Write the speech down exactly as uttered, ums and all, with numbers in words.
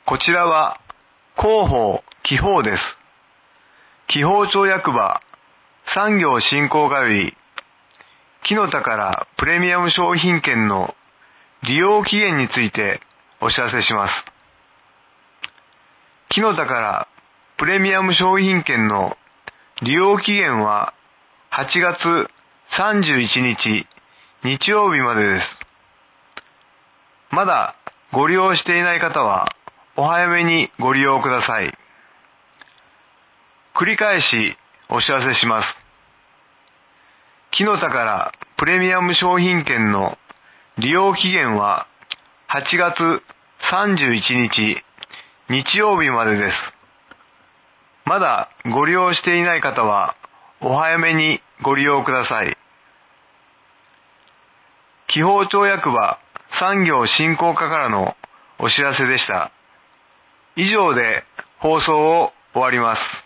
こちらは広報・記法です。記法庁役場産業振興課より、木の宝プレミアム商品券の利用期限についてお知らせします。木の宝プレミアム商品券の利用期限ははちがつさんじゅういちにち日曜日までです。まだご利用していない方はお早めにご利用ください。繰り返しお知らせします。木の宝プレミアム商品券の利用期限ははちがつさんじゅういちにち日曜日までです。まだご利用していない方はお早めにご利用ください。記法庁役場産業振興課からのお知らせでした。以上で放送を終わります。